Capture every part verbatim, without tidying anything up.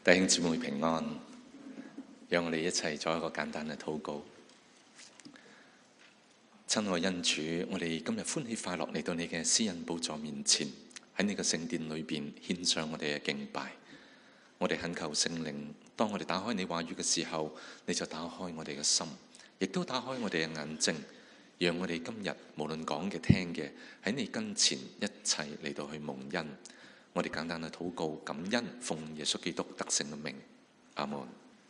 弟兄姊妹平安，讓我哋一齊做一個簡單嘅禱告。親愛恩主，我哋今日歡喜快樂嚟到你嘅施恩寶座面前，喺你嘅聖殿裏邊獻上我哋嘅敬拜。我哋懇求聖靈，當我哋打開你話語嘅時候，你就打開我哋嘅心，亦都打開我哋嘅眼睛，讓我哋今日無論講嘅聽嘅，喺你跟前一齊嚟到去蒙恩。我哋簡單嘅禱告感恩，奉耶穌基督得勝嘅名，阿門。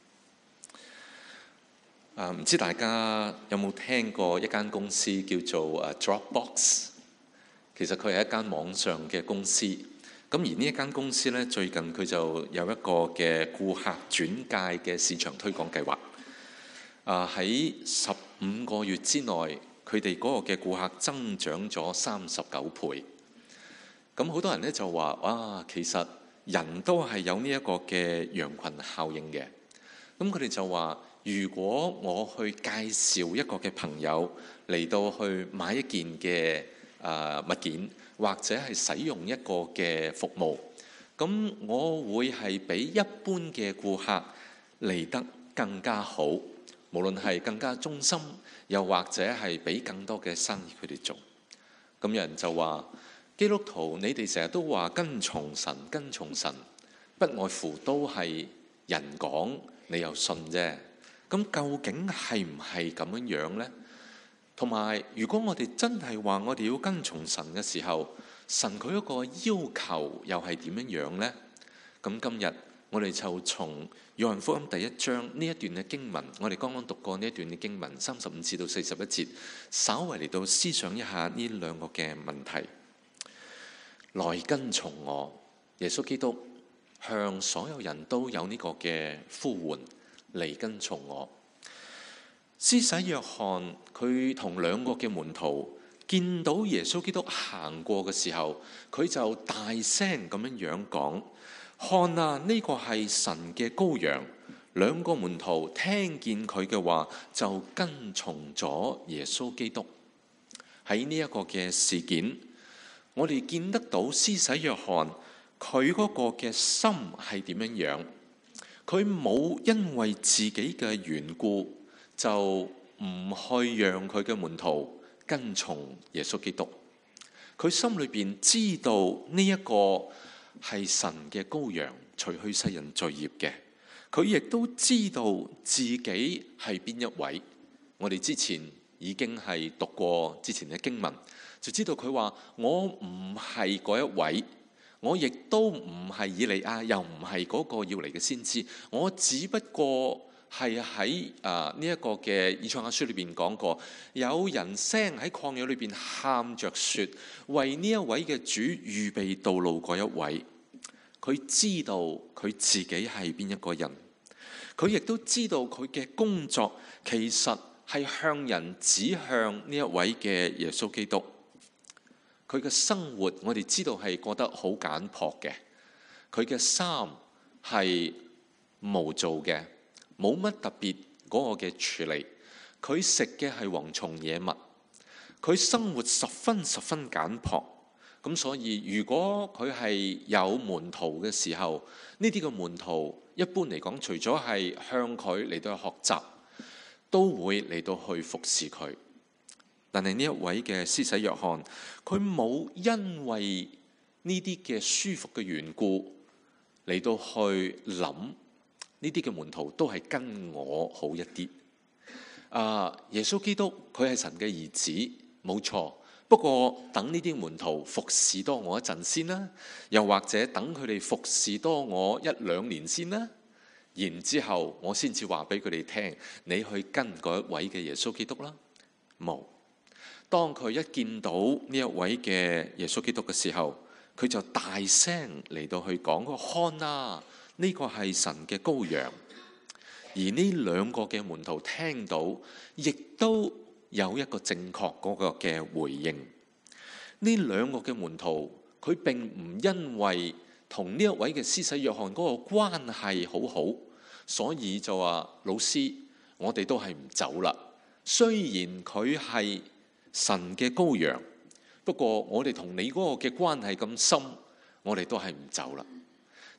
啊，唔知大家有冇聽過一間公司叫做啊 Dropbox？ 其實佢係一間網上嘅公司。咁而呢一間公司咧，最近佢就有一個嘅顧客轉介嘅市場推廣計劃。啊，喺十五個月之內，佢哋嗰個嘅顧客增長咗三十九倍。咁好多人咧就話：哇，其實人都係有呢一個嘅羊群效應嘅。咁佢哋就話：如果我去介紹一個嘅朋友嚟到去買一件嘅啊物件，或者係使用一個嘅服務，咁我會係比一般嘅顧客嚟得更加好，無論係更加忠心，又或者係俾更多嘅生意佢哋做。咁有人就話：基督徒，你哋成日都話跟從神，跟從神，不外乎都係人講，你又信啫。咁究竟係唔係咁樣樣呢？同埋，如果我哋真係話我哋要跟從神嘅時候，神佢一個要求又係點樣樣呢？咁今日我哋就從約翰福音第一章呢一段嘅經文，我哋剛剛讀過呢一段嘅經文三十五至到四十一節，稍為嚟到思想一下呢兩個嘅問題。來跟從我，耶穌基督向所有人都有呢個嘅呼喚，嚟跟從我。施洗約翰佢同兩個嘅門徒見到耶穌基督行過嘅時候，佢就大聲咁樣樣講：看啊，呢個係神嘅羔羊。兩個門徒聽見佢嘅話，就跟從咗耶穌基督。喺呢一個嘅事件，我哋見得到施洗約翰佢嗰個嘅心係點樣樣？佢冇因為自己嘅緣故就唔去讓佢嘅門徒跟從耶穌基督。佢心裏邊知道呢一個係神嘅羔羊，除去世人罪孽嘅。佢亦都知道自己係邊一位。我哋之前已經係讀過之前嘅經文，就知道佢話：我唔係嗰一位，我亦都唔係以利亞，又唔係嗰個要嚟嘅先知，我只不過係喺啊呢一個嘅以賽亞書裏邊講過，有人聲喺曠野裏邊喊着說，為呢一位嘅主預備道路嗰一位。佢知道佢自己係邊一個人，佢亦都知道佢嘅工作其實係向人指向呢一位嘅耶穌基督。佢嘅生活我哋知道係過得好簡樸嘅，佢嘅衫係無做嘅，冇乜特別嗰個嘅處理。佢食嘅係蝗蟲野物，佢生活十分十分簡樸。咁所以如果佢係有門徒嘅時候，呢啲嘅門徒一般嚟講，除咗係向佢嚟到去學習，都會嚟到去服侍佢。但係呢一位嘅施洗約翰，佢冇因為呢啲嘅舒服嘅緣故嚟到去諗呢啲嘅門徒都係跟我好一啲。啊，耶穌基督佢係神嘅兒子，冇錯。不過等呢啲門徒服侍多我一陣先啦，又或者等佢哋服侍多我一兩年先啦，然之後我先至話俾佢哋聽，你去跟嗰一位嘅耶穌基督啦。冇。當佢一見到呢一位嘅耶穌基督嘅時候，佢就大聲嚟到去講：看啊，呢個係神嘅羔羊。而呢兩個嘅門徒聽到，亦都有一個正確嗰個嘅回應。呢兩個嘅門徒，佢並唔因為同呢一位嘅施洗約翰嗰個關係好好，所以就話：老師，我哋都係唔走啦。雖然佢係神嘅羔羊，不過我哋同你嗰個嘅關係咁深，我哋都係唔走啦。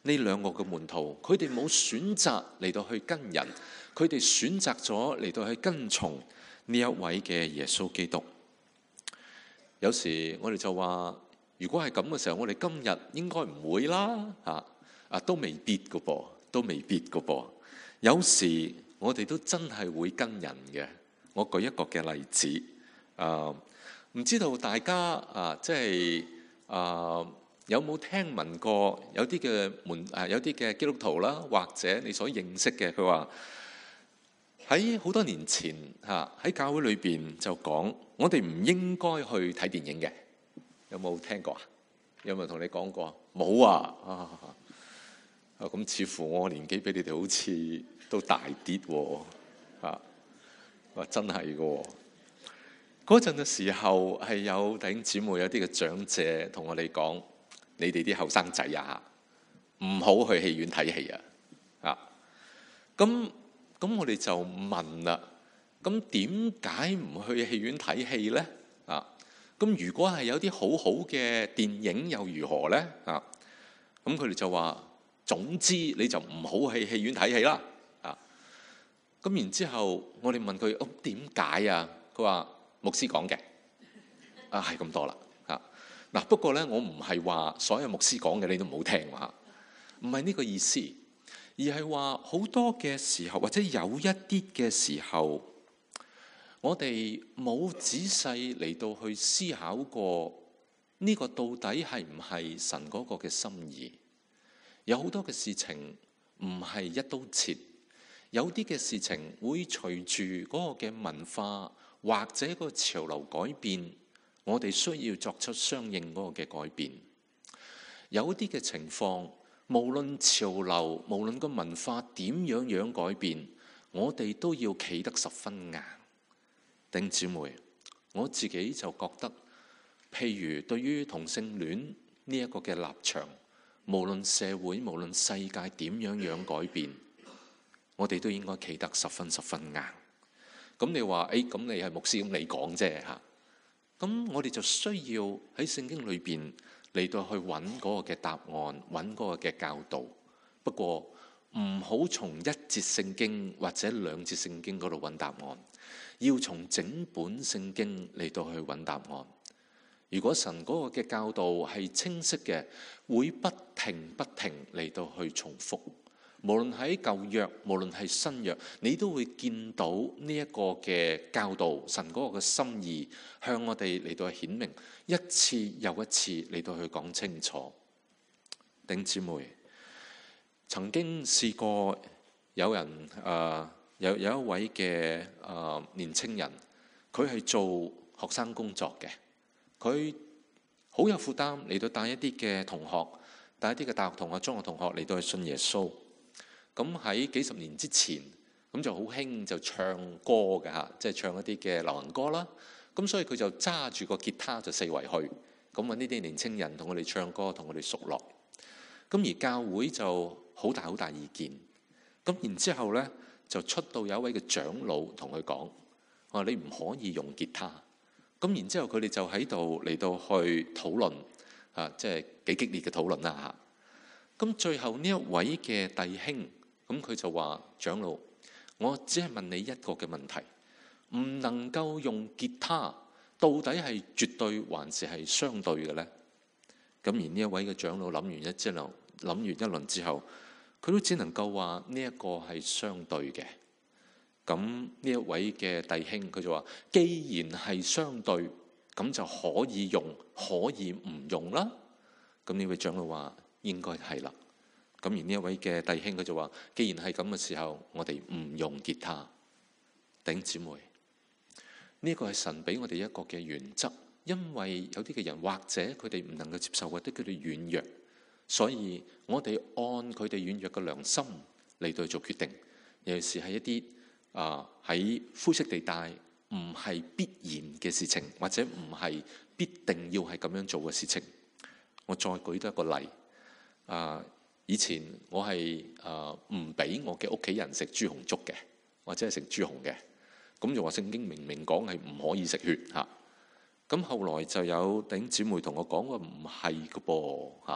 呢兩個嘅門徒，佢哋冇選擇嚟到去跟人，佢哋選擇咗嚟到去跟從呢一位嘅耶穌基督。有時我哋就話，如果係咁嘅時候，我哋今日應該唔會啦，嚇啊都未必嘅噃，都未必嘅噃。有時我哋都真係會跟人嘅。我舉一個嘅例子，啊，唔知道大家啊，即係啊，有冇聽聞過有啲嘅門啊，有啲嘅基督徒啦，或者你所認識嘅，佢話喺好多年前嚇喺教會裏邊就講，我哋唔應該去睇電影嘅。有冇聽過啊？有冇同你講過？冇啊！啊咁似乎我年紀比你哋好似都大啲喎，啊！話真係嘅，嗰陣嘅時候係有弟兄姊妹有啲嘅長者同我哋講：你哋啲後生仔啊，唔好去戲院睇戲啊！啊，咁咁我哋就問啦，咁點解唔去戲院睇戲咧？啊，咁如果係有啲好好嘅電影又如何咧？啊，咁佢哋就話：總之你就唔好去戲院睇戲啦！咁然之後，我哋問佢：哦，點解啊？佢話牧師講嘅，啊係咁多啦嚇。嗱，不過咧，我唔係話所有牧師講嘅你都唔好聽嚇，唔係呢個意思，而係話好多嘅時候，或者有一啲嘅時候，我哋冇仔細嚟到去思考過呢個到底係唔係神嗰個嘅心意。有好多嘅事情唔係一刀切。有啲嘅事情會隨住嗰個嘅文化或者個潮流改變，我哋需要作出相應嗰個嘅改變。有啲嘅情況，無論潮流，無論個文化點樣樣改變，我哋都要企得十分硬。弟兄姊妹，我自己就覺得，譬如對於同性戀呢一個嘅立場，無論社會，無論世界點樣樣改變，我哋都應該企得十分十分硬。咁你話誒，咁、哎、你係牧師，咁你講啫嚇。咁我哋就需要喺聖經裏邊嚟到去揾嗰個嘅答案，揾嗰個嘅教導。不過唔好從一節聖經或者兩節聖經嗰度揾答案，要從整本聖經嚟到去揾答案。如果神嗰個嘅教導係清晰嘅，會不停不停嚟到去重複。無論喺舊約，無論係新約，你都會見到呢一個嘅教導，神嗰個嘅心意向我哋嚟到顯明，一次又一次嚟到去講清楚。弟兄姊妹，曾經試過有人誒、呃、有有一位嘅誒、呃、年青人，佢係做學生工作嘅，佢好有負擔嚟到帶一啲嘅同學，帶一啲嘅大學同學、中學同學嚟到去信耶穌。咁喺幾十年之前，咁就好興就唱歌嘅嚇，即係唱一啲嘅流行歌啦。咁所以佢就揸住個吉他就四圍去，咁揾呢啲年青人同我哋唱歌，同我哋熟絡。咁而教會就好大好大意見。咁然之後呢，就出到有一位嘅長老同佢講：我話你唔可以用吉他。咁然之後佢哋就喺度嚟到去討論，啊，即係幾激烈嘅討論啦嚇。咁最後呢一位嘅弟兄。咁佢就話：長老，我只係問你一個嘅問題，唔能夠用吉他，到底係絕對還是係相對嘅呢？咁而呢一位嘅長老諗完一之後，諗完一輪之後，佢都只能夠話呢一個係相對嘅。咁呢一位嘅弟兄佢就話：既然係相對，咁就可以用，可以唔用啦。咁呢位長老話：應該係啦。咁而呢一位嘅弟兄佢就話：既然係咁嘅時候，我哋唔用吉他。弟兄姊妹，呢個係神俾我哋一個嘅原則，因為有啲嘅人或者佢哋唔能夠接受，或者佢哋軟弱，所以我哋按佢哋軟弱嘅良心嚟到做決定。尤其是係一啲啊喺灰色地帶，唔係必然嘅事情，或者唔係必定要係咁樣做嘅事情。我再舉多一個例啊。以前我係誒唔俾我嘅屋企人食豬紅粥嘅，或者係食豬紅嘅，咁就話聖經明明講係唔可以食血嚇。咁後來就有弟兄姊妹同我講話唔係嘅噃嚇，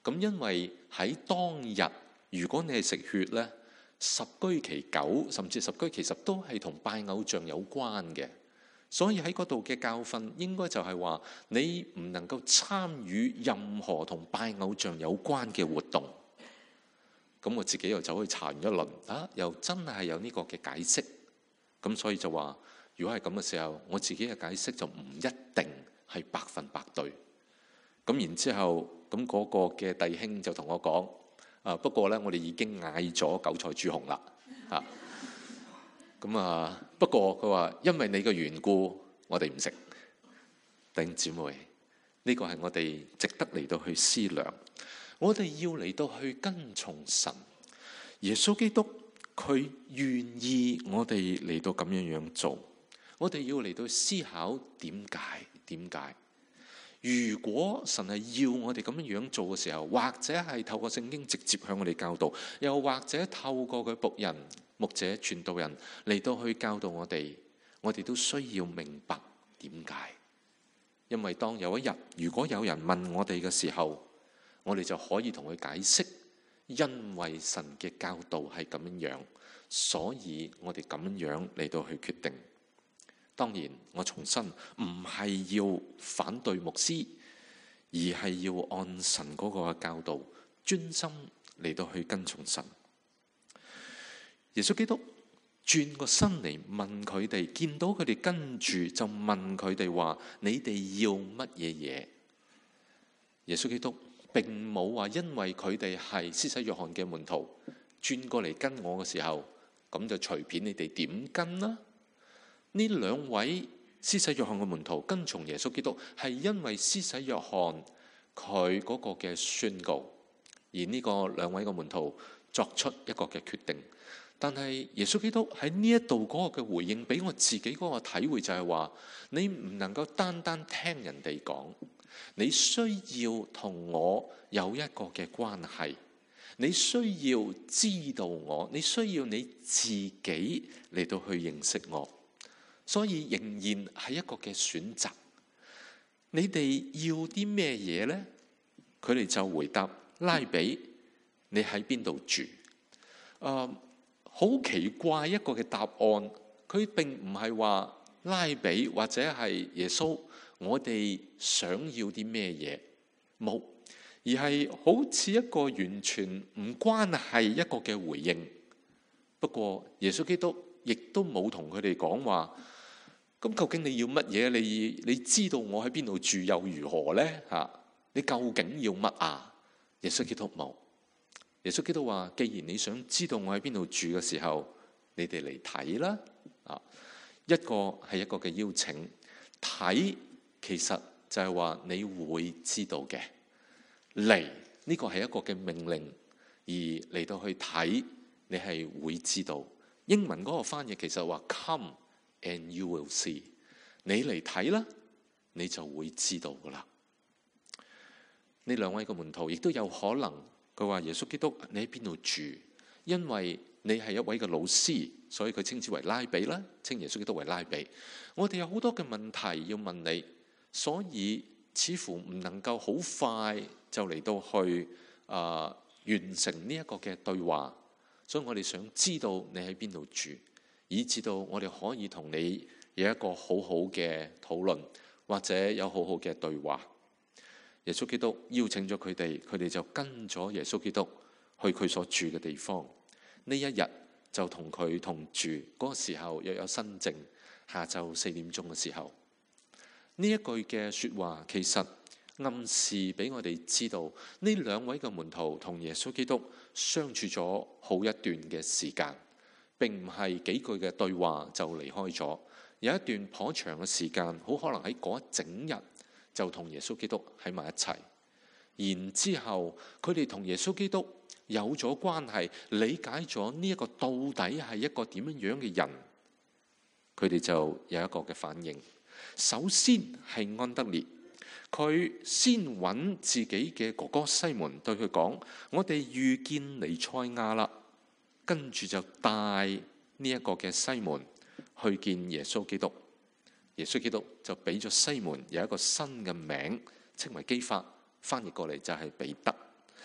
咁因為喺當日，如果你係食血呢，十居其九甚至十居其十都係同拜偶像有關嘅。所以喺嗰度嘅教訓應該就係話，你唔能夠參與任何同拜偶像有關嘅活動。咁我自己又走去查完一輪，啊，又真係有呢個嘅解釋。咁所以就話，如果係咁嘅時候，我自己嘅解釋就唔一定係百分百對。咁然之後，咁嗰個嘅弟兄就同我講，啊，不過呢，我哋已經嗌咗韭菜豬紅啦，嚇。咁啊，不過佢話因為你嘅緣故，我哋唔食。弟兄姊妹，呢個係我哋值得嚟到去思量。我哋要嚟到去跟從神，耶穌基督佢願意我哋嚟到咁樣樣做。我哋要嚟到思考點解？點解？如果神係要我哋咁樣樣做嘅時候，或者係透過聖經直接向我哋教導，又或者透過佢僕人、牧者、傳道人嚟到去教導我哋，我哋都需要明白點解。因為當有一日，如果有人問我哋嘅時候，我哋就可以同佢解釋，因為神嘅教導係咁樣樣，所以我哋咁樣嚟到去決定。當然，我重申，唔係要反對牧師，而係要按神嗰個教導，專心嚟到去跟從神。耶穌基督轉個身嚟問佢哋，見到佢哋跟住就問佢哋話：你哋要乜嘢嘢？耶穌基督並冇話因為佢哋係施洗約翰嘅門徒，轉過嚟跟我嘅時候，咁就隨便你哋點跟啦。呢兩位施洗約翰嘅門徒跟從耶穌基督，係因為施洗約翰佢嗰個嘅宣告，而呢個兩位嘅門徒作出一個嘅決定。但係耶穌基督喺呢一度嗰個嘅回應，俾我自己嗰個體會就係話，你唔能夠單單聽人哋講，你需要同我有一個嘅關係，你需要知道我，你需要你自己嚟到去認識我。所以仍然係一個嘅選擇。你哋要啲咩嘢呢？佢哋就回答：拉比，你喺邊度住？呃，好奇怪一個嘅答案。佢並唔係話拉比或者係耶穌，我哋想要啲咩嘢？冇，而係好似一個完全唔關係一個嘅回應。不過耶穌基督亦都冇同佢哋講話，咁究竟你要乜嘢？你你知道我喺邊度住又如何呢？嚇，你究竟要乜啊？耶穌基督冇。耶穌基督話：既然你想知道我喺邊度住嘅時候，你哋嚟睇啦。啊，一個係一個嘅邀請，睇其實就係話你會知道嘅。嚟呢個係一個嘅命令，而嚟到去睇，你係會知道。英文嗰個翻譯其實話 come and you will see， 你嚟睇啦，你就會知道噶啦。呢兩位嘅門徒亦都有可能，佢話耶穌基督你喺邊度住？因為你係一位嘅老師，所以佢稱之為拉比啦，稱耶穌基督為拉比。我哋有好多嘅問題要問你，所以似乎唔能夠好快就嚟到去啊、呃、完成呢一個嘅對話。所以我哋想知道你喺邊度住，以至到我哋可以同你有一個好好嘅討論，或者有好好嘅對話。耶穌基督邀請咗佢哋，佢哋就跟咗耶穌基督去佢所住嘅地方。呢一日就同佢同住，嗰個時候又有新正，下晝四點鐘嘅時候。呢一句嘅說話其實暗示俾我哋知道，呢兩位嘅門徒同耶穌基督相處咗好一段嘅時間，並唔係幾句嘅對話就離開咗，有一段頗長嘅時間，好可能喺嗰一整日就同耶穌基督喺埋一齊。然之後佢哋同耶穌基督有咗關係，理解咗呢一個到底係一個點樣樣嘅人，佢哋就有一個嘅反應。首先係安德烈，佢先揾自己嘅哥哥西門，對佢講：我哋遇見彌賽亞啦。跟住就帶呢一個嘅西門去見耶穌基督。耶穌基督就俾咗西門有一個新嘅名，稱為基法，翻譯過嚟就係彼得。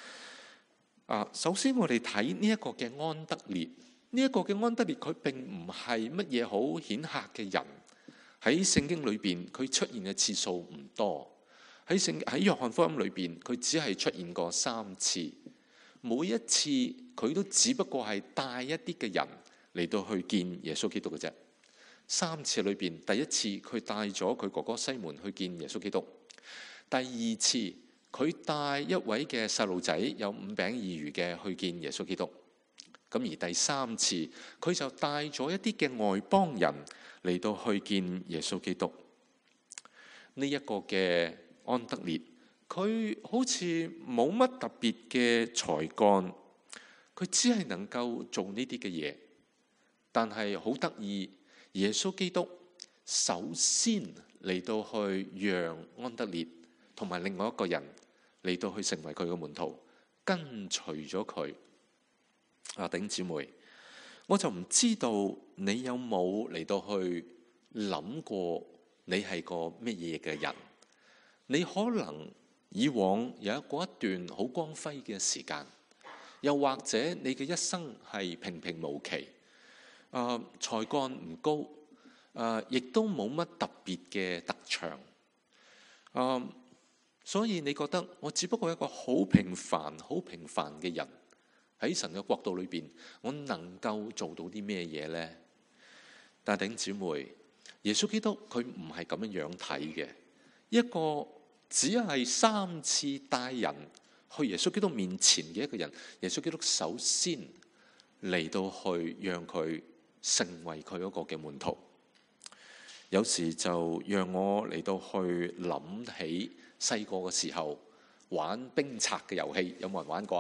啊，首先我哋睇呢一個嘅安德烈，呢、這、一個嘅安德烈佢並唔係乜嘢好顯赫嘅人，喺聖經裏邊佢出現嘅次數唔多，喺聖喺約翰福音裏邊佢只係出現過三次，每一次佢都只不過係帶一啲嘅人嚟到去見耶穌基督嘅啫。三次裏邊，第一次佢帶咗佢哥哥西門去見耶穌基督，第二次佢帶一位嘅細路仔有五餅二魚嘅去見耶穌基督，咁而第三次佢就帶咗一啲嘅外邦人嚟到去見耶穌基督。呢、這、一個嘅安德烈，佢好似冇乜特別嘅才幹，佢只係能夠做呢啲嘅嘢，但係好得意。耶穌基督首先嚟到去讓安德烈同埋另外一個人嚟到去成為佢嘅門徒，跟隨咗佢。啊，弟兄姊妹，我就唔知道你有冇嚟到去諗過你係個乜嘢嘅人？你可能以往有一個一段好光輝嘅時間，又或者你嘅一生係平平無奇。誒、呃、才幹唔高，誒、呃、亦都冇乜特別嘅特長，誒、呃、所以你覺得我只不過係一個好平凡、好平凡嘅人，喺神嘅國度裏邊，我能夠做到啲咩嘢呢？但係弟兄姊妹，耶穌基督佢唔係咁樣樣睇嘅，一個只係三次帶人去耶穌基督面前嘅一個人，耶穌基督首先嚟到去讓佢成為佢嗰個嘅門徒。有時就讓我嚟到去諗起細個嘅時候玩冰拆嘅遊戲，有冇人玩過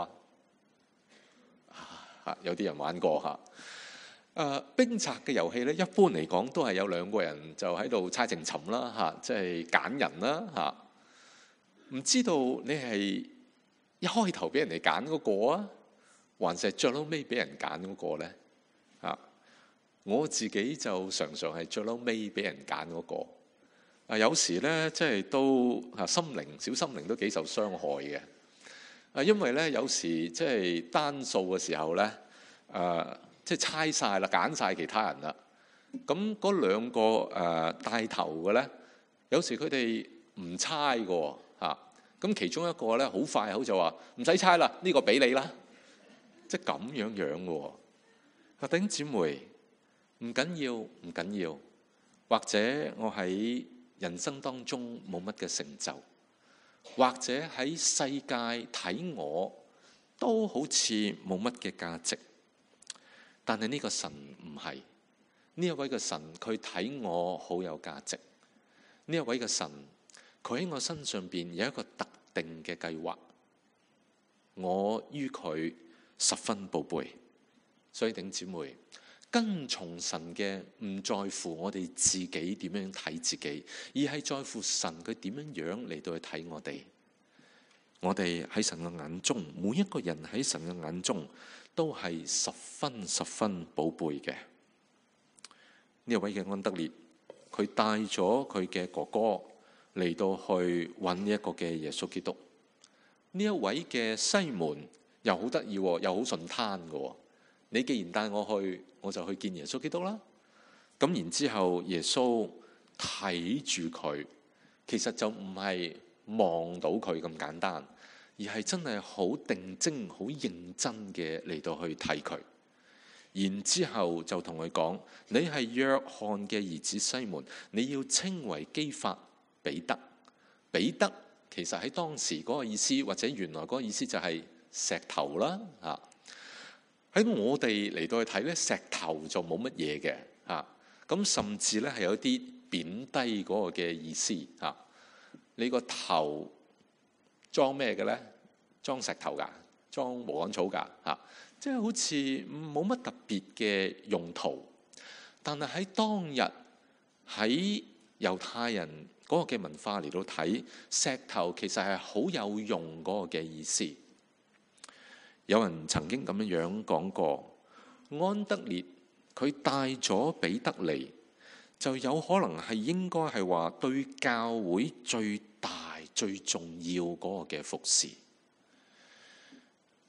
啊？啊，有啲人玩過嚇。誒、啊，冰拆嘅遊戲咧，一般嚟講都係有兩個人就喺度猜情尋啦，嚇、啊，即係揀人啦，嚇、啊。唔知道你係一開頭俾人哋揀嗰個啊，還是最後尾俾人揀嗰個咧？啊！我自己就常常係最撈尾俾人揀嗰個。啊，有時咧，即係都啊心靈小心靈都幾受傷害嘅。啊，因為咧有時即係單數嘅時候咧，誒即係猜晒啦，揀晒其他人啦。咁嗰兩個誒帶頭嘅咧，有時佢哋唔猜嘅嚇。咁其中一個咧好快好就話唔使猜啦，呢個俾你啦。即係咁樣樣嘅。啊，弟兄姊妹，唔緊要，唔緊要。或者我喺人生當中冇乜嘅成就，或者喺世界睇我都好似冇乜嘅價值。但係呢個神唔係，呢一位嘅神佢睇我好有價值。呢一位嘅神佢喺我身上邊有一個特定嘅計劃，我於佢十分寶貝。所以弟兄姊妹，跟從神嘅唔在乎我哋自己點樣睇自己，而係在乎神佢點樣樣嚟到去睇我哋。我哋喺神嘅眼中，每一個人喺神嘅眼中都係十分十分寶貝嘅。呢一位嘅安德烈，佢帶咗佢嘅哥哥嚟到去揾呢一個嘅耶穌基督。呢一位嘅西門又好得意，又好順攤嘅。你既然帶我去，我就去見耶穌基督啦。咁然之後，耶穌睇住佢，其實就唔係望到佢咁簡單，而係真係好定睛、好認真嘅嚟到去睇佢。然之後就同佢講：你係約翰嘅兒子西門，你要稱為基法彼得。彼得其實喺當時嗰個意思，或者原來嗰個意思就係石頭啦，嚇。喺我哋嚟到去睇咧，石頭就冇乜嘢嘅嚇，咁甚至咧係有啲貶低嗰個嘅意思嚇。你個頭裝咩嘅咧？裝石頭㗎，裝禾稈草㗎嚇，即係好似冇乜特別嘅用途。但係喺當日喺猶太人嗰個嘅文化嚟到睇，石頭其實係好有用嗰個嘅意思。有人曾經咁樣樣講過，安德烈佢帶咗彼得嚟，就有可能係應該係話對教會最大最重要嗰個嘅服侍。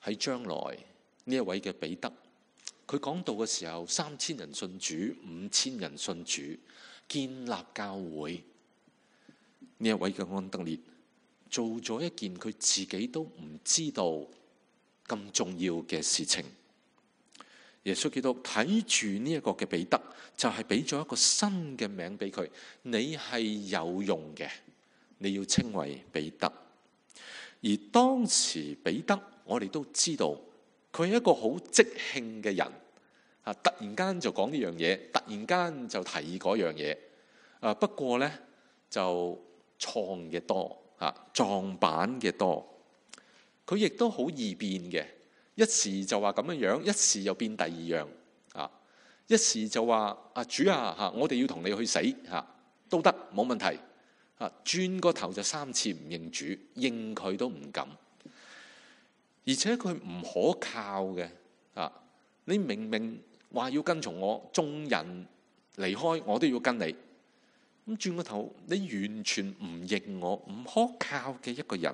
喺將來呢一位嘅彼得，佢講道嘅時候，三千人信主，五千人信主，建立教會。呢一位嘅安德烈做咗一件佢自己都唔知道咁重要嘅事情。耶穌基督睇住呢一個嘅彼得，就係俾咗一個新嘅名俾佢，你係有用嘅，你要稱為彼得。而當時彼得，我哋都知道佢係一個好即興嘅人啊，突然間就講呢樣嘢，突然間就提議嗰樣嘢啊。不過呢，就創嘅多啊，撞板嘅多，佢亦都好易變嘅。一時就話咁樣樣，一時又變第二樣啊！一時就話啊主啊嚇，我哋要同你去死嚇都得，冇問題啊！轉個頭就三次唔認主，認佢都唔敢，而且佢唔可靠嘅啊！你明明話要跟從我，眾人離開我都要跟你，咁轉個頭你完全唔認我，唔可靠嘅一個人。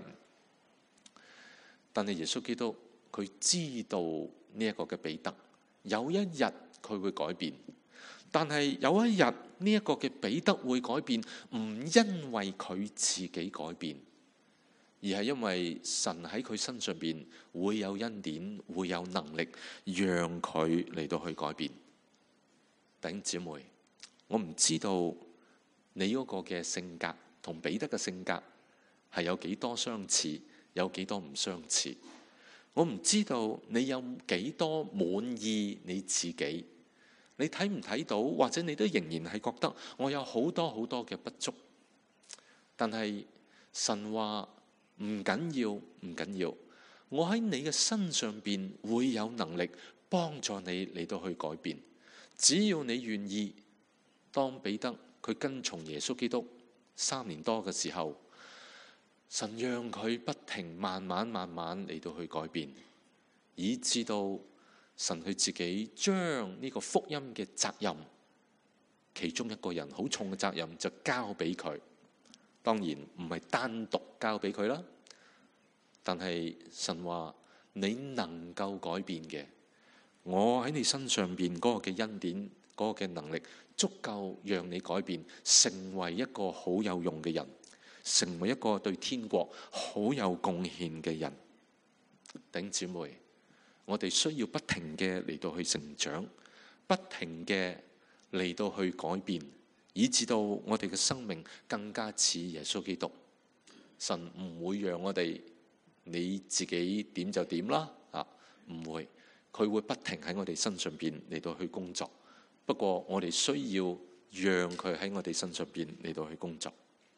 但係耶穌基督，佢知道呢一個嘅彼得有一日佢會改變，但係有一日呢一個嘅彼得會改變，唔因為佢自己改變，而係因為神喺佢身上邊會有恩典，會有能力讓佢嚟到去改變。弟兄姊妹，我唔知道你嗰個嘅性格同彼得嘅性格係有幾多相似，有幾多唔相似。我唔知道你有幾多滿意你自己，你睇唔睇到，或者你都仍然係覺得我有好多好多嘅不足。但係神話唔緊要，唔緊要，我喺你嘅身上邊會有能力幫助你嚟到去改變。只要你願意，當彼得佢跟從耶穌基督三年多嘅時候，神讓佢不停慢慢慢慢嚟到去改變，以至到神佢自己將呢個福音嘅責任，其中一個人好重嘅責任就交俾佢。當然唔係單獨交俾佢啦，但係神話你能夠改變嘅，我喺你身上邊嗰個嘅恩典，嗰個嘅能力足夠讓你改變，成為一個好有用嘅人，成為一個對天國好有貢獻嘅人。弟兄姊妹，我哋需要不停嘅嚟到去成長，不停嘅嚟到去改變，以至到我哋嘅生命更加似耶穌基督。神唔會讓我哋你自己點就點啦，啊，唔會，佢會不停喺我哋身上邊嚟到去工作。不過我哋需要讓佢喺我哋身上邊嚟到去工作。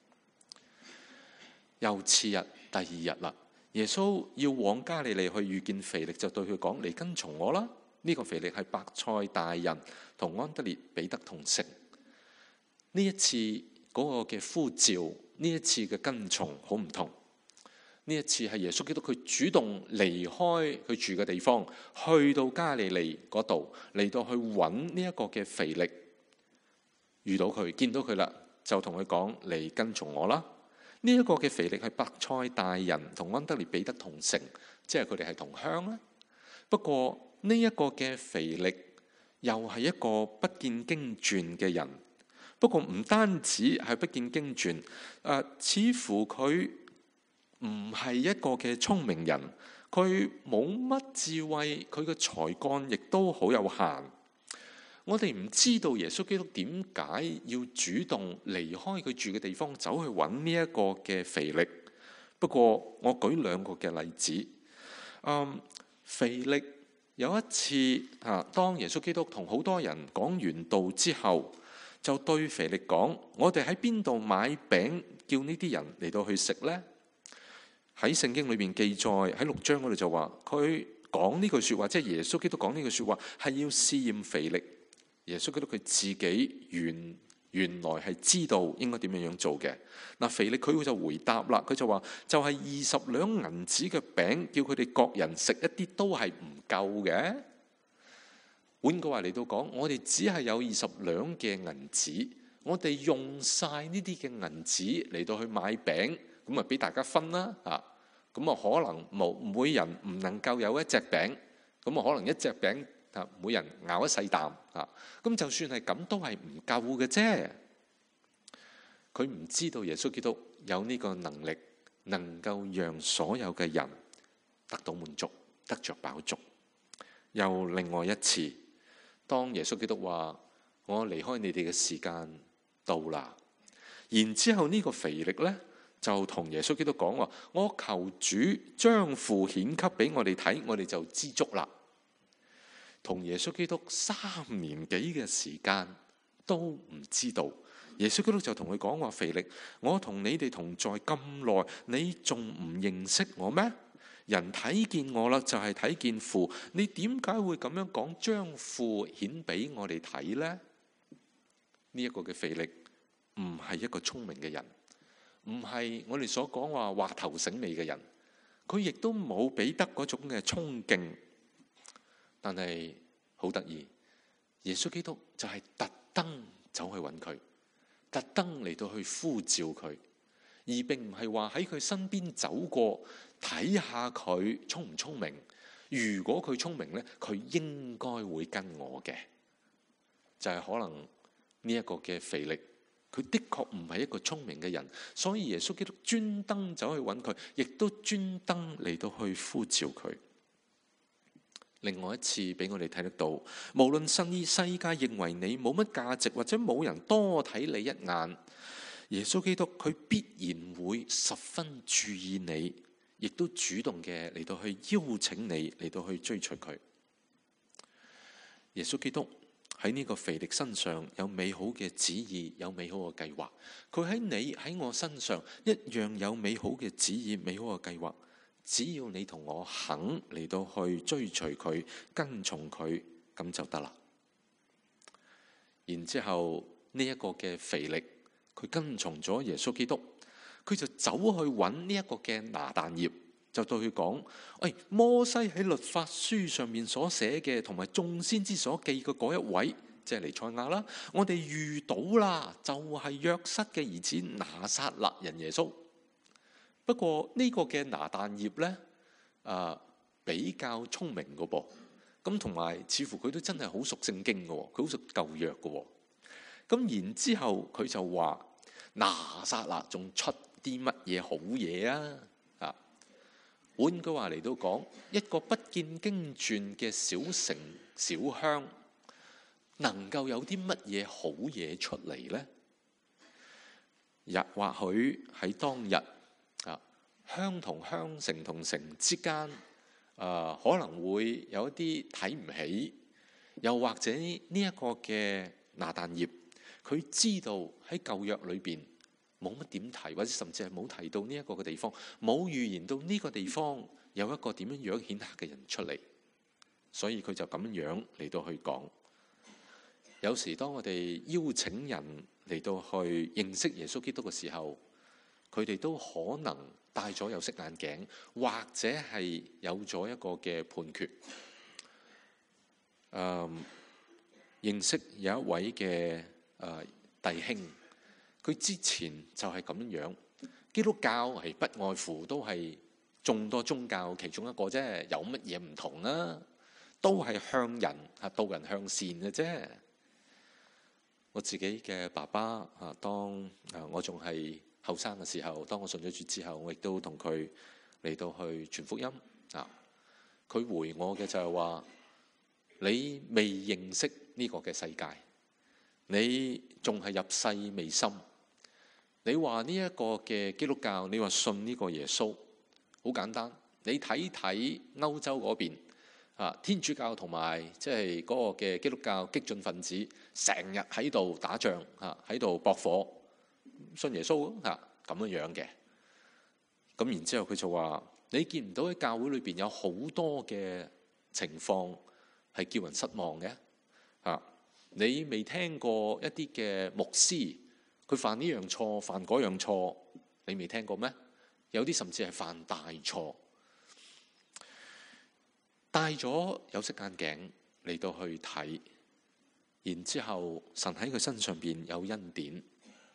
又次日，第二日啦，耶穌要往加利利去遇見腓力，就對佢講：嚟跟從我啦。呢、這個腓力係伯賽大人，同安德烈、彼得同城。呢一次嗰個嘅呼召，呢一次嘅跟從好唔同。呢一次係耶穌基督佢主動離開佢住嘅地方，去到加利利嗰度嚟到去揾呢一個嘅腓力，遇到佢，見到佢啦，就同佢講：嚟跟從我啦。呢、這、一個嘅腓力係伯賽大人，同安德烈、彼得同城，即係佢哋係同鄉啦。不過呢一個嘅腓力又係一個不見經傳嘅人，不過唔單止係不見經傳，誒、呃，似乎佢唔係一個嘅聰明人，佢冇乜智慧，佢嘅才幹亦都好有限。我哋唔知道耶穌基督點解要主動離開佢住嘅地方，走去揾呢一個嘅腓力。不過我舉兩個嘅例子。嗯，腓力有一次啊，當耶穌基督同好多人講完道之後，就對腓力講：我哋喺邊度買餅叫呢啲人嚟到去食呢？喺聖經裏面記載，喺六章嗰度就話佢講呢句說話，即係耶穌基督講呢句說話係要試驗腓力。耶穌基督佢自己原原來係知道應該點樣樣做嘅。嗱，腓力佢就回答啦，佢就話就係二十兩銀子嘅餅，叫佢哋各人食一啲都係唔夠嘅。換句話嚟到講，我哋只係有二十兩嘅銀子，我哋用晒呢啲嘅銀子嚟到去買餅，咁啊俾大家分啦啊。 咁啊可能冇每人唔能夠有一隻餅，咁啊可能一隻餅啊每人咬一細啖啊，咁就算係咁都係唔夠嘅啫。佢唔知道耶穌基督有呢個能力，能夠讓所有嘅人得到滿足，得着飽足。又另外一次，當耶穌基督話：我離開你哋嘅時間到啦。然之後呢個腓力呢，就同耶穌基督講話：我求主將父顯給俾我哋睇，我哋就知足啦。同耶穌基督三年幾嘅時間都唔知道。耶穌基督就同佢講話：腓力，我同你哋同在咁耐，你仲唔認識我咩？人睇見我啦，就係睇見父。你點解會咁樣講？將父顯俾我哋睇呢？呢一個嘅腓力唔係一個聰明嘅人，唔係我哋所講話話頭醒尾嘅人，佢亦都冇彼得嗰種嘅衝勁。但係好得意，耶穌基督就係特登走去揾佢。特登嚟到去呼召佢，而並唔係話喺佢身邊走過睇下佢聰唔聰明。如果佢聰明呢，佢應該會跟我嘅。就係、是、可能呢一個嘅腓力，佢的確唔係一個聰明嘅人，所以耶穌基督專登走去揾佢，亦都專登嚟到去呼召佢。另外一次俾我哋睇得到，無論新意世界認為你冇乜價值，或者冇人多睇你一眼，耶穌基督佢必然會十分注意你，亦都主動嘅嚟到去邀請你嚟到去追隨佢。耶穌基督喺呢個腓力身上有美好嘅旨意，有美好嘅計劃。佢喺你喺我身上一樣有美好嘅旨意，美好嘅計劃。只要你同我肯嚟到去追隨佢，跟從佢，咁就得啦。然之後呢一個嘅腓力，佢跟從咗耶穌基督，佢就走去揾呢一個嘅拿但業，就對佢講：喂、哎，摩西喺律法書上面所寫嘅，同埋眾先知所記嘅嗰一位，即係彌賽亞啦，我哋遇到啦，就係、是、約瑟嘅兒子拿撒勒人耶穌。不過呢個嘅拿但業呢，啊比較聰明嘅噃，咁同埋似乎佢都真係好熟聖經嘅，佢好熟舊約嘅。咁然之後佢就話拿撒勒仲出啲乜嘢好嘢啊？啊，換句話嚟到講，一個不見經傳嘅小城小鄉，能夠有啲乜嘢好嘢出嚟呢？日或許喺當日。鄉同鄉、城同城之間，啊、呃、可能會有一啲睇唔起，又或者呢一個嘅拿但業，佢知道喺舊約裏邊冇乜點提，或者甚至係冇提到呢一個嘅地方，冇預言到呢個地方有一個點樣樣顯赫嘅人出嚟，所以佢就咁樣嚟到去講。有時當我哋邀請人嚟到去認識耶穌基督嘅時候，佢哋都可能戴咗有色眼鏡，或者係有咗一個嘅判決。嗯，認識有一位嘅誒、呃、弟兄，佢之前就係咁樣。基督教係不外乎都係眾多宗教其中一個啫，有乜嘢唔同啊？都係向人啊，導人向善嘅啫。我自己嘅爸爸啊，當啊我仲係後生嘅時候，當我信咗主之後，我亦都同佢嚟到去傳福音啊。佢回我嘅就係話：你未認識呢個嘅世界，你仲係入世未深。你話呢一個嘅基督教，你話信呢個耶穌，好簡單。你睇睇歐洲嗰邊啊，天主教同埋即係嗰個嘅基督教激進分子，成日喺度打仗啊，喺度駁火。信耶穌啊，咁樣樣嘅。咁然之後佢就話：你見唔到喺教會裏邊有好多嘅情況係叫人失望嘅啊？你未聽過一啲嘅牧師佢犯呢樣錯，犯嗰樣錯，你未聽過咩？有啲甚至係犯大錯，戴咗有色眼鏡嚟到去睇，然之後神喺佢身上邊有恩典。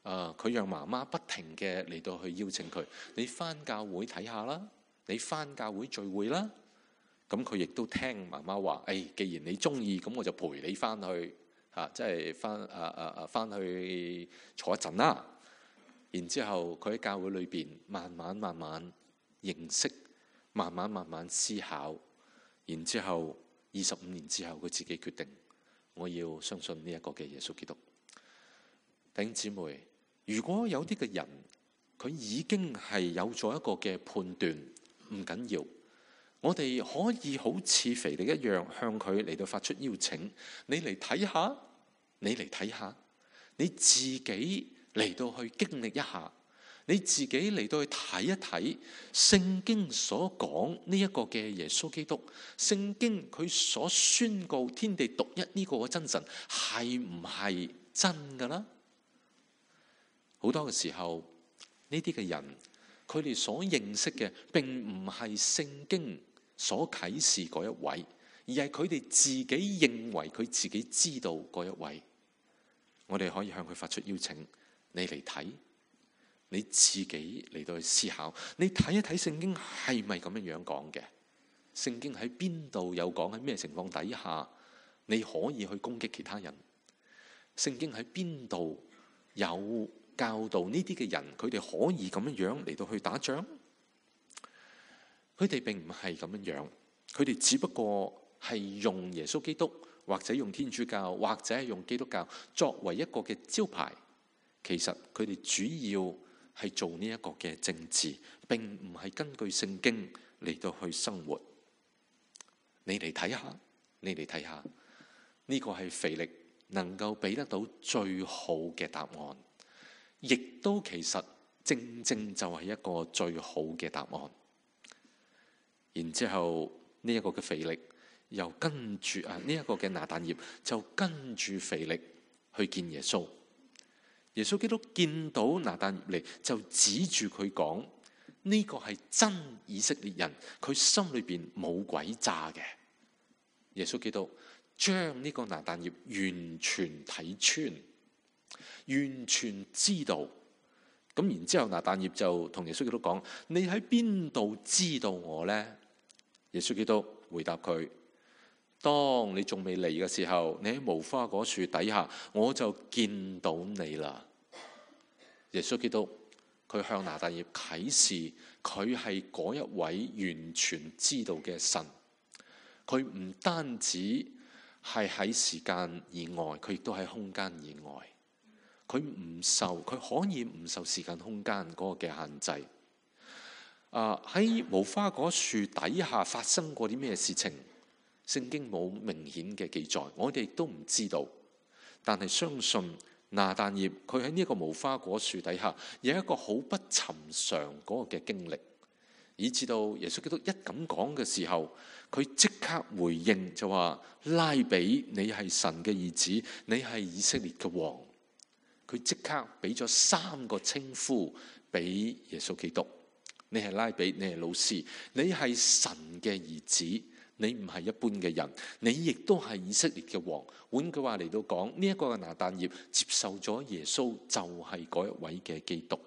啊，佢讓媽媽不停嘅嚟到去邀請佢，你返教會睇下啦，你返教會聚會啦。咁佢亦都聽媽媽話，誒、哎，既然你中意，咁我就陪你返去嚇、啊，即係返啊啊啊返去坐一陣啦。然之後佢喺教會裏邊慢慢慢慢認識，慢慢慢慢思考。然之後二十五年之後，佢自己決定，我要相信呢一個嘅耶穌基督。弟兄姊妹，如果有啲嘅人佢已經係有咗一個嘅判斷，唔緊要。我哋可以好似腓力一樣向佢嚟到發出邀請，你嚟睇下，你嚟睇下，你自己嚟到去經歷一下，你自己嚟到去睇一睇聖經所講呢一個嘅耶穌基督，聖經佢所宣告天地獨一呢個嘅真神係唔係真噶啦？好多嘅時候，呢啲嘅人佢哋所認識嘅並唔係聖經所啟示嗰一位，而係佢哋自己認為佢自己知道嗰一位。我哋可以向佢發出邀請，你嚟睇，你自己嚟到去思考，你睇一睇聖經係咪咁樣樣講嘅？聖經喺邊度有講？喺咩情況底下你可以去攻擊其他人？聖經喺邊度有教導呢啲嘅人，佢哋可以咁樣樣嚟到去打仗？佢哋並唔係咁樣樣，佢哋只不過係用耶穌基督，或者用天主教，或者係用基督教作為一個嘅招牌。其實佢哋主要係做呢一個嘅政治，並唔係根據聖經嚟到去生活。你嚟睇下，你嚟睇下，呢個係腓力能夠俾得到最好嘅答案，亦都其實正正就係一個最好嘅答案。然之後呢一個嘅腓力又跟住啊，呢一個嘅拿但業就跟住腓力去見耶穌。耶穌基督見到拿但業嚟，就指住佢講：呢個係真以色列人，佢心裏邊冇鬼詐嘅。耶穌基督將呢個拿但業完全睇穿，完全知道。咁然之後拿但業就同耶穌基督講：你喺邊度知道我呢？耶穌基督回答佢：當你仲未嚟嘅時候，你喺無花果樹底下，我就見到你啦。耶穌基督佢向拿但業啟示，佢係嗰一位完全知道嘅神。佢唔單止係喺時間以外，佢亦都喺空間以外。佢唔受，佢可以唔受時間空間嗰個嘅限制。啊！喺無花果樹底下發生過啲咩事情？聖經冇明顯嘅記載，我哋亦都唔知道。但係相信拿但業佢喺呢一個無花果樹底下有一個好不尋常嗰個嘅經歷，以至到耶穌基督一咁講嘅時候，佢即刻回應就話：拉比，你係神嘅兒子，你係以色列嘅王。佢即刻俾咗三個稱呼俾耶穌基督。你係拉比，你係老師，你係神嘅兒子，你唔係一般嘅人，你亦都係以色列嘅王。換句話嚟到講，呢、這、一個嘅拿但業接受咗耶穌，就係嗰一位嘅基督。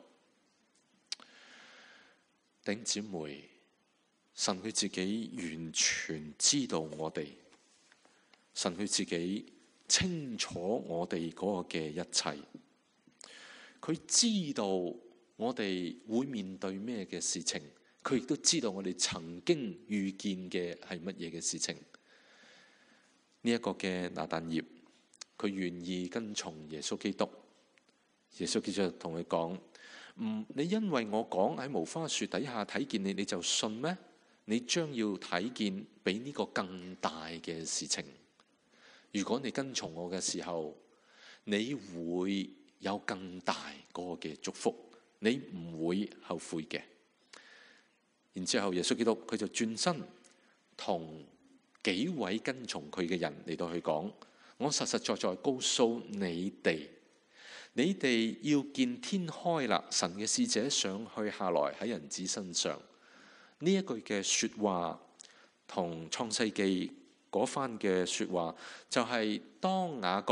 弟兄姊妹，神佢自己完全知道我哋，神佢自己清楚我哋嗰個嘅一切，佢知道我哋會面對咩嘅事情，佢亦都知道我哋曾經遇見嘅係乜嘢嘅事情。呢、這、一個嘅拿但業，佢願意跟從耶穌基督。耶穌基督同佢講：唔，你因為我講喺無花樹底下睇見你，你就信咩？你將要睇見比呢個更大嘅事情。如果你跟從我嘅時候，你會有更大嗰個嘅祝福。你唔會後悔嘅。然之後耶穌基督佢就轉身同幾位跟從佢嘅人嚟到去講：我實實在在告訴你哋，你哋要見天開啦，神嘅使者上去下來喺人子身上。呢一句嘅說話同創世記嗰番嘅說話，就係當雅各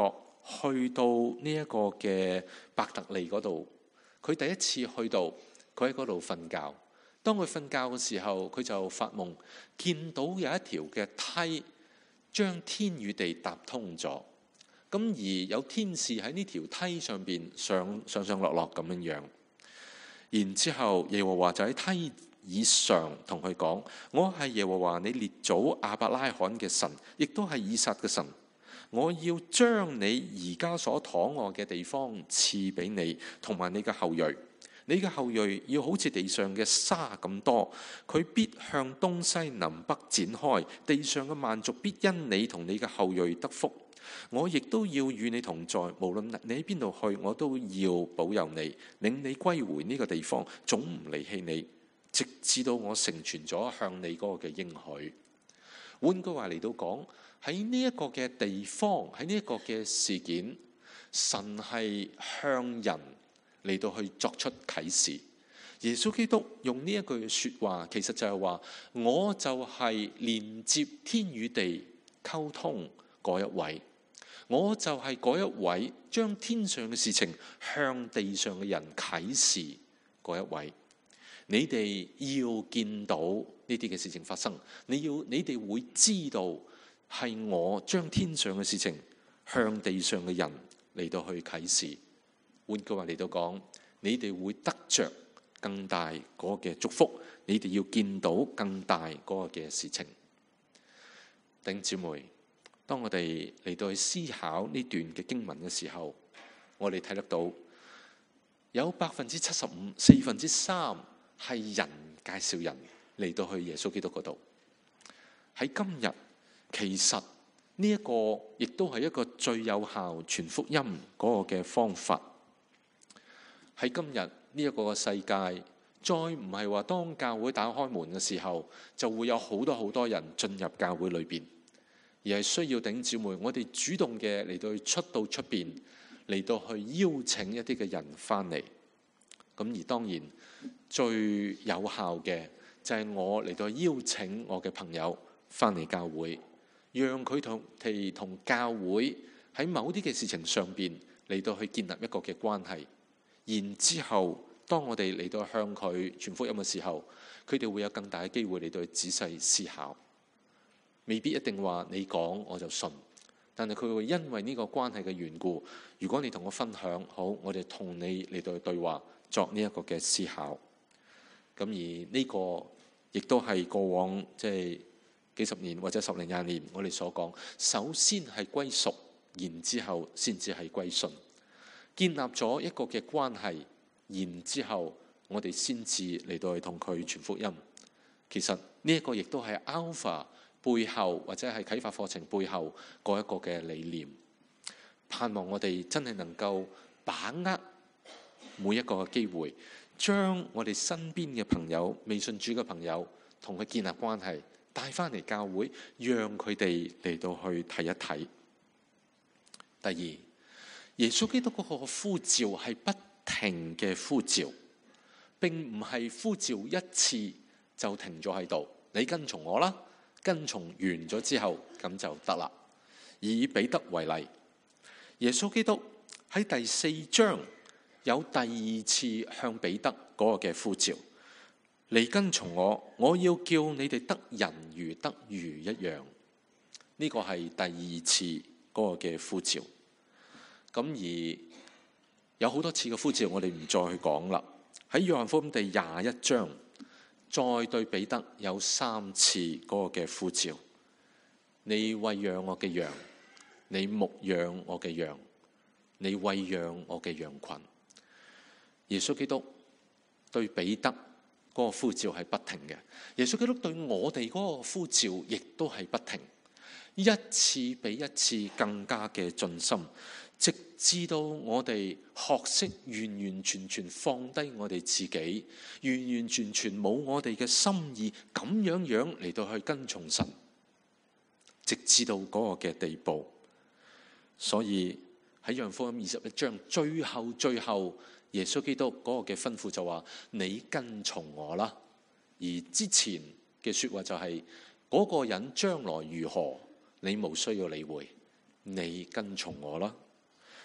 去到呢一個嘅伯特利嗰度，佢第一次去到，佢喺嗰度瞓覺。當佢瞓覺嘅時候，佢就發夢，見到有一條嘅梯將天與地搭通咗。咁而有天使喺呢條梯上邊上上上落落咁樣樣。然之後耶和華就喺梯以上同佢講：我係耶和華你列祖亞伯拉罕嘅神，亦都係以撒嘅神。我要將你而家所躺臥嘅地方賜俾你同埋你嘅後裔。你嘅後裔要好似地上嘅沙咁多，佢必向東西南北展開，地上嘅萬族必因你同你嘅後裔得福。我亦都要與你同在，無論你喺邊度去，我都要保佑你，領你歸回呢個地方，總唔離棄你，直至到我成全咗向你嗰個嘅應許。換句話嚟到講，喺呢一個嘅地方，喺呢一個嘅事件，神係向人嚟到去作出啟示。耶穌基督用呢一句說話，其實就係話，我就係連接天與地溝通嗰一位，我就係嗰一位將天上嘅事情向地上嘅人啟示嗰一位。你哋要見到呢啲嘅事情發生，你要你哋會知道係我將天上嘅事情向地上嘅人嚟到去啟示。換句話嚟到講，你哋會得着更大嗰個嘅祝福，你哋要見到更大嗰個嘅事情。弟兄姊妹，當我哋嚟到去思考呢段嘅經文嘅時候，我哋睇得到有百分之七十五、四分之三係人介紹人嚟到去耶穌基督嗰度。喺今日，其實呢一個亦都係一個最有效傳福音嗰個嘅方法。喺今日呢一個世界，再唔係話當教會打開門嘅時候，就會有好多好多人進入教會裏邊，而係需要弟兄姊妹，我哋主動嘅嚟到去出到出邊，嚟到去邀請一啲嘅人翻嚟。咁而當然最有效嘅就係我嚟到邀請我嘅朋友翻嚟教會，讓佢同哋同教會喺某啲嘅事情上邊嚟到去建立一個嘅關係。然之後，當我哋嚟到向佢傳福音嘅時候，佢哋會有更大嘅機會嚟到去仔細思考，未必一定話你講我就信，但係佢會因為呢個關係嘅緣故，如果你同我分享，好，我哋同你嚟到去對話，作呢一個嘅思考。咁而呢個亦都係過往即係幾十年或者十零廿年我哋所講，首先係歸屬，然之後先至係歸信。建立咗一個嘅關係，然之後我哋先至嚟到去同佢傳福音。其實呢一個亦都係 Alpha 背後或者係啟發課程背後嗰一個嘅理念。盼望我哋真係能夠把握每一個嘅機會，將我哋身邊嘅朋友、未信主嘅朋友同佢建立關係，帶翻嚟教會，讓佢哋嚟到去睇一睇。第二，耶穌基督嗰個呼召係不停嘅呼召，並唔係呼召一次就停咗喺度。你跟從我啦，跟從完咗之後咁就得啦。以彼得為例，耶穌基督喺第四章有第二次向彼得嗰個嘅呼召，你跟從我，我要叫你哋得人如得魚一樣。呢個係第二次嗰個嘅呼召。咁而有好多次嘅呼召，我哋唔再去講啦。喺約翰福音第廿一章，再對彼得有三次嗰個嘅呼召：你餵養我嘅羊，你牧養我嘅羊，你餵養我嘅羊群。耶穌基督對彼得嗰個呼召係不停嘅，耶穌基督對我哋嗰個呼召亦都係不停，一次比一次更加嘅盡心。直至到我哋學識完完全全放低我哋自己，完完全全冇我哋嘅心意，咁樣樣嚟到去跟從神，直至到嗰個嘅地步。所以喺約翰福音二十一章最後最後，耶穌基督嗰個嘅吩咐就話：你跟從我啦。而之前嘅說話就係、是、嗰、那個人將來如何，你無需要理會，你跟從我啦。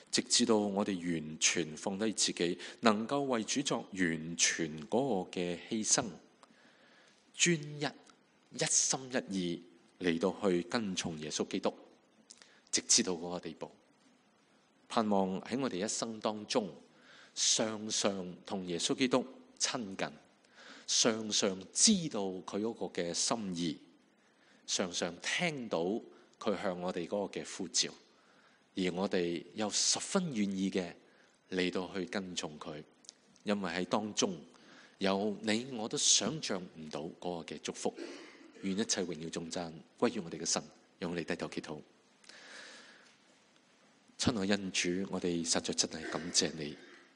直至到我哋完全放低自己，能夠為主作完全嗰個嘅犧牲，專一一心一意嚟到去跟從耶穌基督，直至到嗰個地步。盼望喺我哋一生當中，常常同耶穌基督親近，常常知道佢嗰個嘅心意，常常聽到佢向我哋嗰個嘅呼召，而我哋又十分願意嘅嚟到去跟從佢，因為喺當中有你我都想象唔到嗰個嘅祝福。願一切榮耀頌讚歸於我哋嘅神，讓我哋低頭祈禱。親愛恩主，我哋實在真係感謝你。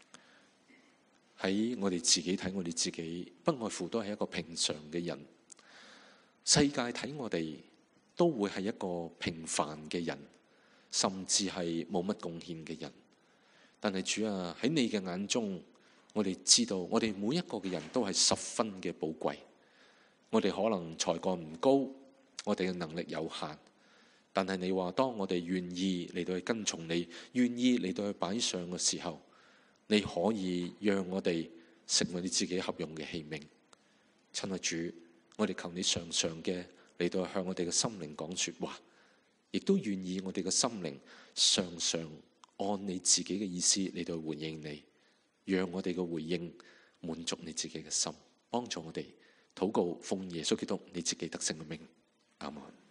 喺我哋自己睇我哋自己，不外乎都係一個平常嘅人。世界睇我哋都會係一個平凡嘅人，甚至係冇乜貢獻嘅人。但係主啊，喺你嘅眼中，我哋知道我哋每一個嘅人都係十分嘅寶貴。我哋可能才幹唔高，我哋嘅能力有限。但係你話，當我哋願意嚟到去跟從你，願意嚟到去擺上嘅時候，你可以讓我哋成為你自己合用嘅器皿。親愛主，我哋求你常常嘅嚟到向我哋嘅心靈講說話，亦都願意我哋嘅心靈常常按你自己嘅意思嚟到回應你，讓我哋嘅回應滿足你自己嘅心，幫助我哋禱告奉耶穌基督你自己得勝嘅名，阿門。